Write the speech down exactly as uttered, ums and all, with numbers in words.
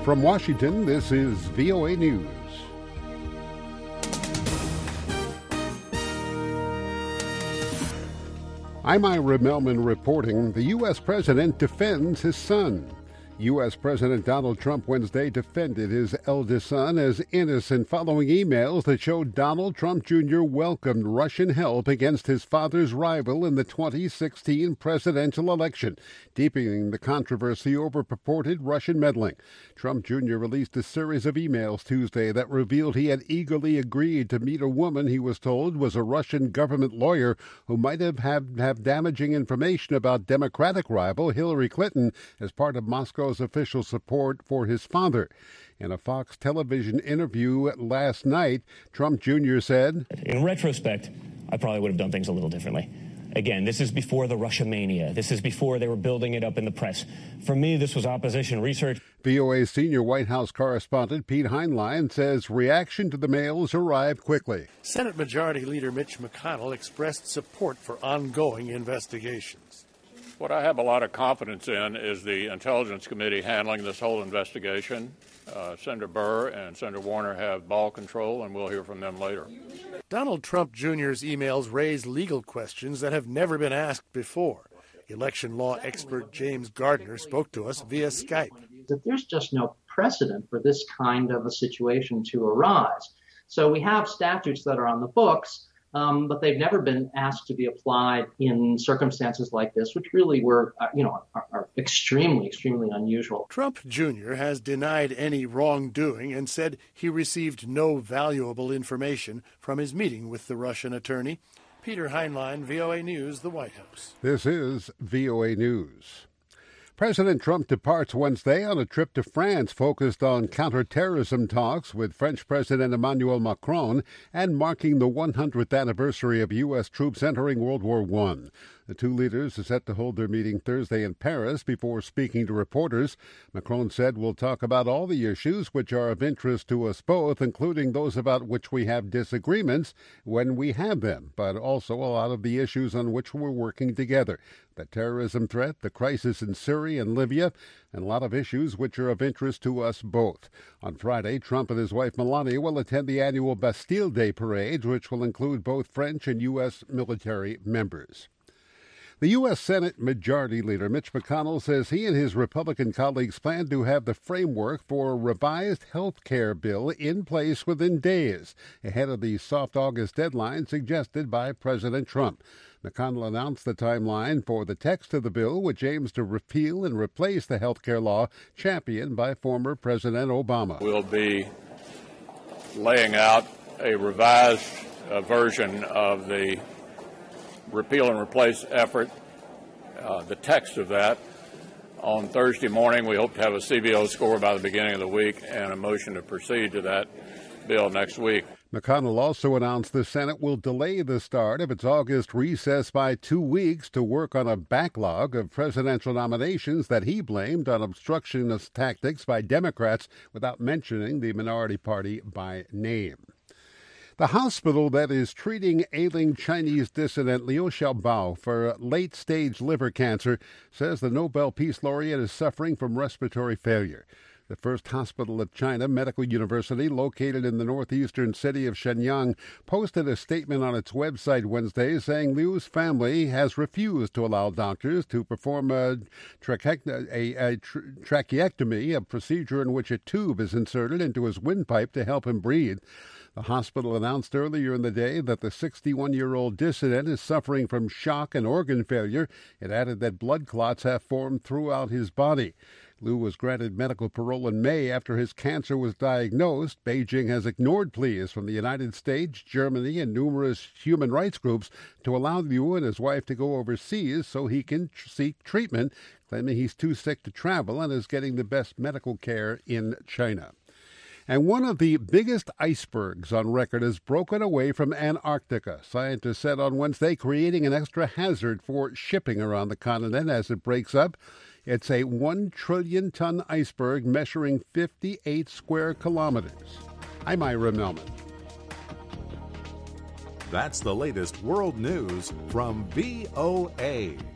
From Washington, this is V O A News. I'm Ira Melman reporting. The U S president defends his son. U S President Donald Trump Wednesday defended his eldest son as innocent following emails that showed Donald Trump Junior welcomed Russian help against his father's rival in the twenty sixteen presidential election, deepening the controversy over purported Russian meddling. Trump Junior released a series of emails Tuesday that revealed he had eagerly agreed to meet a woman he was told was a Russian government lawyer who might have have, have damaging information about Democratic rival Hillary Clinton as part of Moscow's official support for his father. In a Fox television interview last night, Trump Junior said, "In retrospect, I probably would have done things a little differently. Again, this is before the Russia mania. This is before they were building it up in the press. For me, this was opposition research." V O A senior White House correspondent Pete Heinlein says reaction to the mails arrived quickly. Senate Majority Leader Mitch McConnell expressed support for ongoing investigations. What I have a lot of confidence in is the Intelligence Committee handling this whole investigation. Uh, Senator Burr and Senator Warner have ball control, and we'll hear from them later. Donald Trump Junior's emails raise legal questions that have never been asked before. Election law expert James Gardner spoke to us via Skype. That there's just no precedent for this kind of a situation to arise. So we have statutes that are on the books, Um, but they've never been asked to be applied in circumstances like this, which really were, uh, you know, are, are extremely, extremely unusual. Trump Junior has denied any wrongdoing and said he received no valuable information from his meeting with the Russian attorney. Peter Heinlein, V O A News, the White House. This is V O A News. President Trump departs Wednesday on a trip to France focused on counterterrorism talks with French President Emmanuel Macron and marking the one hundredth anniversary of U S troops entering World War One. The two leaders are set to hold their meeting Thursday in Paris before speaking to reporters. Macron said, "We'll talk about all the issues which are of interest to us both, including those about which we have disagreements when we have them, but also a lot of the issues on which we're working together. The terrorism threat, the crisis in Syria and Libya, and a lot of issues which are of interest to us both." On Friday, Trump and his wife Melania will attend the annual Bastille Day parade, which will include both French and U S military members. The U S Senate Majority Leader Mitch McConnell says he and his Republican colleagues plan to have the framework for a revised health care bill in place within days, ahead of the soft August deadline suggested by President Trump. McConnell announced the timeline for the text of the bill, which aims to repeal and replace the health care law championed by former President Obama. We'll be laying out a revised uh, version of the repeal and replace effort, uh, the text of that. On Thursday morning, we hope to have a C B O score by the beginning of the week and a motion to proceed to that bill next week. McConnell also announced the Senate will delay the start of its August recess by two weeks to work on a backlog of presidential nominations that he blamed on obstructionist tactics by Democrats without mentioning the minority party by name. The hospital that is treating ailing Chinese dissident Liu Xiaobao for late-stage liver cancer says the Nobel Peace Laureate is suffering from respiratory failure. The First Hospital of China Medical University, located in the northeastern city of Shenyang, posted a statement on its website Wednesday saying Liu's family has refused to allow doctors to perform a, trache- a, a tra- tracheectomy, a procedure in which a tube is inserted into his windpipe to help him breathe. The hospital announced earlier in the day that the sixty-one-year-old dissident is suffering from shock and organ failure. It added that blood clots have formed throughout his body. Liu was granted medical parole in May after his cancer was diagnosed. Beijing has ignored pleas from the United States, Germany, and numerous human rights groups to allow Liu and his wife to go overseas so he can tr- seek treatment, claiming he's too sick to travel and is getting the best medical care in China. And one of the biggest icebergs on record has broken away from Antarctica, scientists said on Wednesday, creating an extra hazard for shipping around the continent as it breaks up. It's a one trillion ton iceberg measuring fifty-eight square kilometers. I'm Ira Melman. That's the latest world news from V O A.